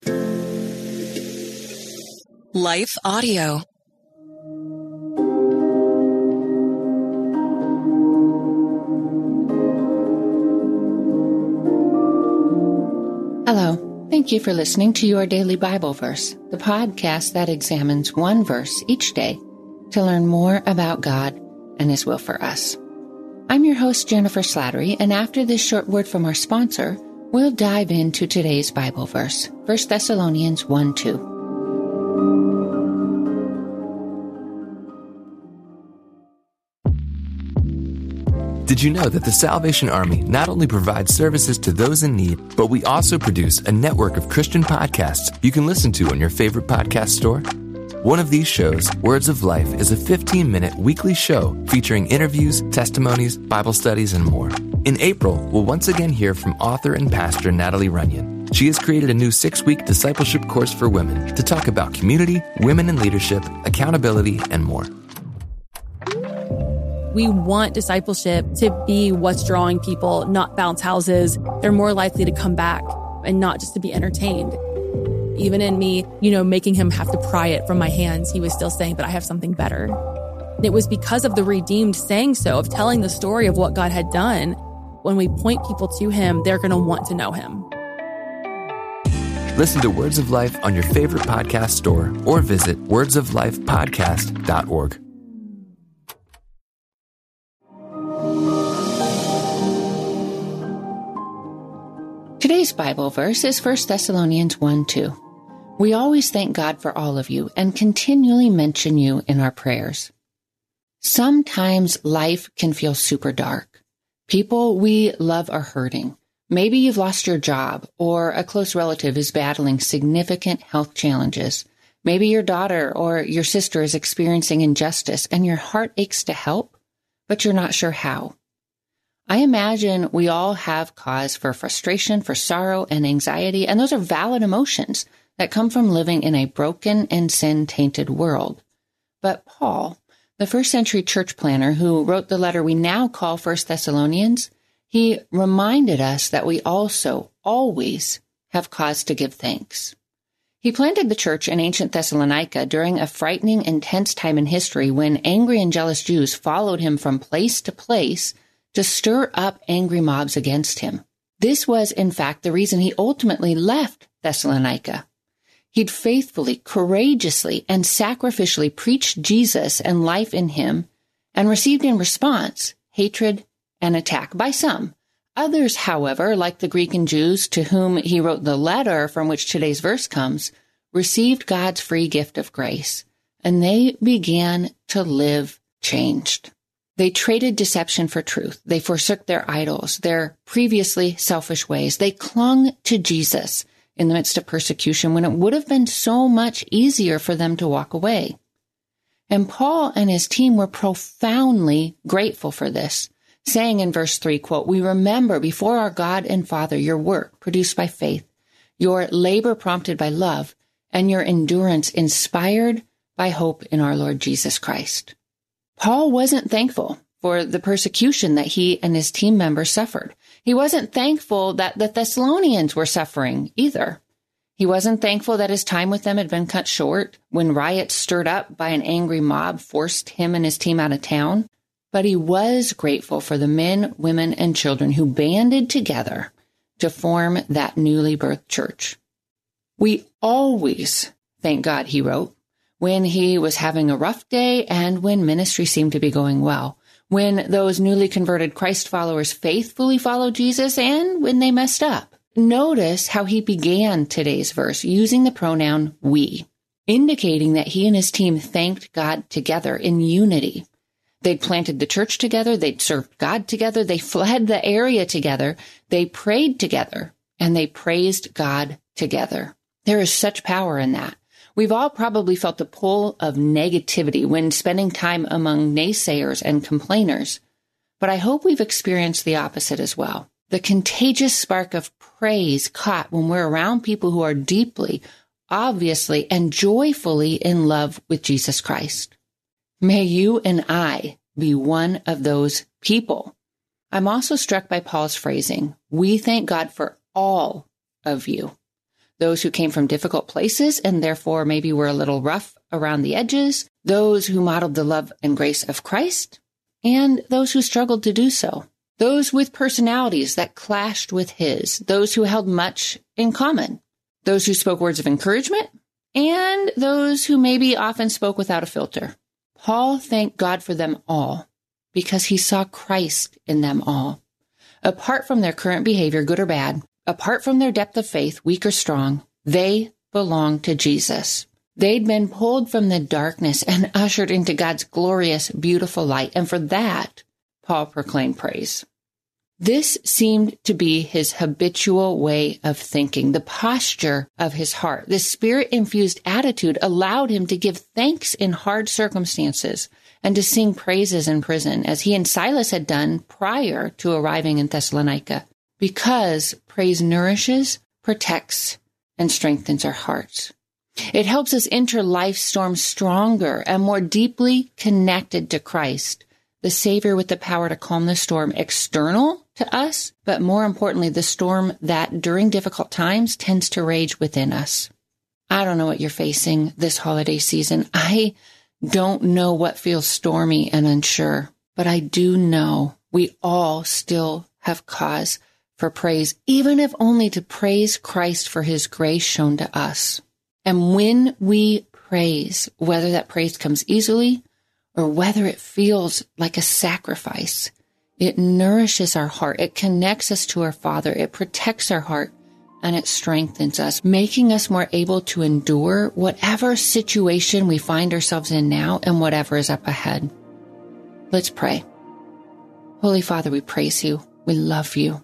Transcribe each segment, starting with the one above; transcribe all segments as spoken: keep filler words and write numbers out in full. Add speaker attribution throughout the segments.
Speaker 1: Life Audio.
Speaker 2: Hello. Thank you for listening to Your Daily Bible Verse, the podcast that examines one verse each day to learn more about God and His will for us. I'm your host, Jennifer Slattery, and after this short word from our sponsor, we'll dive into today's Bible verse, First Thessalonians one two.
Speaker 3: Did you know that the Salvation Army not only provides services to those in need, but we also produce a network of Christian podcasts you can listen to on your favorite podcast store? One of these shows, Words of Life, is a fifteen-minute weekly show featuring interviews, testimonies, Bible studies, and more. In April, we'll once again hear from author and pastor Natalie Runyon. She has created a new six-week discipleship course for women to talk about community, women in leadership, accountability, and more.
Speaker 4: We want discipleship to be what's drawing people, not bounce houses. They're more likely to come back and not just to be entertained. Even in me, you know, making him have to pry it from my hands, he was still saying, but I have something better. And it was because of the redeemed saying so, of telling the story of what God had done. When we point people to him, they're going to want to know him.
Speaker 3: Listen to Words of Life on your favorite podcast store or visit words of life podcast dot org.
Speaker 2: Today's Bible verse is First Thessalonians one two. We always thank God for all of you and continually mention you in our prayers. Sometimes life can feel super dark. People we love are hurting. Maybe you've lost your job, or a close relative is battling significant health challenges. Maybe your daughter or your sister is experiencing injustice and your heart aches to help, but you're not sure how. I imagine we all have cause for frustration, for sorrow and anxiety, and those are valid emotions that come from living in a broken and sin-tainted world. But Paul, the first century church planner who wrote the letter we now call First Thessalonians, he reminded us that we also always have cause to give thanks. He planted the church in ancient Thessalonica during a frightening and tense time in history when angry and jealous Jews followed him from place to place to stir up angry mobs against him. This was, in fact, the reason he ultimately left Thessalonica. He'd faithfully, courageously, and sacrificially preached Jesus and life in him, and received in response hatred and attack by some. Others, however, like the Greek and Jews to whom he wrote the letter from which today's verse comes, received God's free gift of grace, and they began to live changed. They traded deception for truth. They forsook their idols, their previously selfish ways. They clung to Jesus in the midst of persecution when it would have been so much easier for them to walk away. And Paul and his team were profoundly grateful for this, saying in verse three, quote, "We remember before our God and Father your work produced by faith, your labor prompted by love, and your endurance inspired by hope in our Lord Jesus Christ." Paul wasn't thankful for the persecution that he and his team members suffered. He wasn't thankful that the Thessalonians were suffering either. He wasn't thankful that his time with them had been cut short when riots stirred up by an angry mob forced him and his team out of town. But he was grateful for the men, women, and children who banded together to form that newly birthed church. We always thank God, he wrote, when he was having a rough day and when ministry seemed to be going well, when those newly converted Christ followers faithfully followed Jesus, and when they messed up. Notice how he began today's verse using the pronoun we, indicating that he and his team thanked God together in unity. They'd planted the church together, they'd served God together, they fled the area together, they prayed together, and they praised God together. There is such power in that. We've all probably felt the pull of negativity when spending time among naysayers and complainers, but I hope we've experienced the opposite as well. The contagious spark of praise caught when we're around people who are deeply, obviously, and joyfully in love with Jesus Christ. May you and I be one of those people. I'm also struck by Paul's phrasing, "We thank God for all of you." those who came from difficult places and therefore maybe were a little rough around the edges, those who modeled the love and grace of Christ, and those who struggled to do so, those with personalities that clashed with his, those who held much in common, those who spoke words of encouragement, and those who maybe often spoke without a filter. Paul thanked God for them all because he saw Christ in them all. Apart from their current behavior, good or bad, apart from their depth of faith, weak or strong, they belonged to Jesus. They'd been pulled from the darkness and ushered into God's glorious, beautiful light. And for that, Paul proclaimed praise. This seemed to be his habitual way of thinking, the posture of his heart. This spirit-infused attitude allowed him to give thanks in hard circumstances and to sing praises in prison, as he and Silas had done prior to arriving in Thessalonica, because praise nourishes, protects, and strengthens our hearts. It helps us enter life's storm stronger and more deeply connected to Christ, the Savior with the power to calm the storm external to us, but more importantly, the storm that during difficult times tends to rage within us. I don't know what you're facing this holiday season. I don't know what feels stormy and unsure, but I do know we all still have cause for praise, even if only to praise Christ for his grace shown to us. And when we praise, whether that praise comes easily or whether it feels like a sacrifice, it nourishes our heart. It connects us to our Father. It protects our heart, and it strengthens us, making us more able to endure whatever situation we find ourselves in now and whatever is up ahead. Let's pray. Holy Father, we praise you. We love you.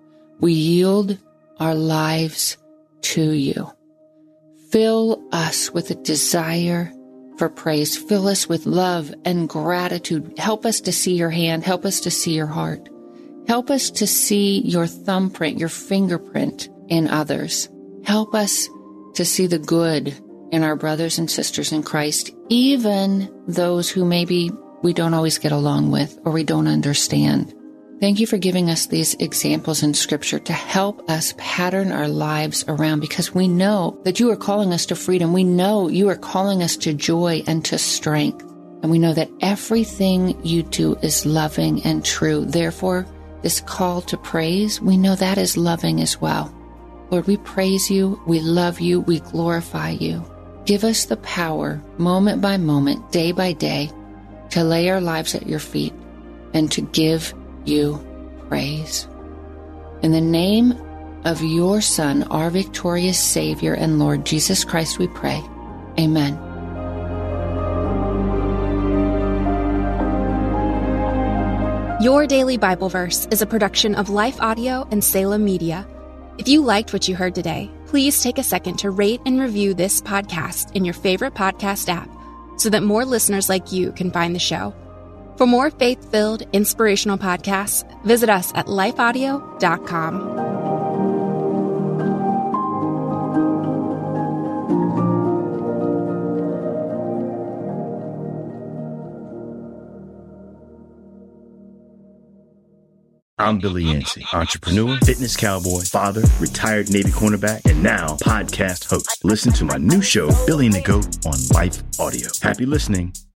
Speaker 2: We yield our lives to you. Fill us with a desire for praise. Fill us with love and gratitude. Help us to see your hand. Help us to see your heart. Help us to see your thumbprint, your fingerprint in others. Help us to see the good in our brothers and sisters in Christ, even those who maybe we don't always get along with or we don't understand. Thank you for giving us these examples in Scripture to help us pattern our lives around, because we know that you are calling us to freedom. We know you are calling us to joy and to strength. And we know that everything you do is loving and true. Therefore, this call to praise, we know that is loving as well. Lord, we praise you, we love you, we glorify you. Give us the power, moment by moment, day by day, to lay our lives at your feet and to give you praise. In the name of your Son, our victorious Savior and Lord Jesus Christ, we pray. Amen.
Speaker 5: Your Daily Bible Verse is a production of Life Audio and Salem Media. If you liked what you heard today, please take a second to rate and review this podcast in your favorite podcast app so that more listeners like you can find the show. For more faith-filled, inspirational podcasts, visit us at life audio dot com.
Speaker 6: I'm Billy Yancey, entrepreneur, fitness cowboy, father, retired Navy cornerback, and now podcast host. Listen to my new show, Billy and the Goat, on Life Audio. Happy listening.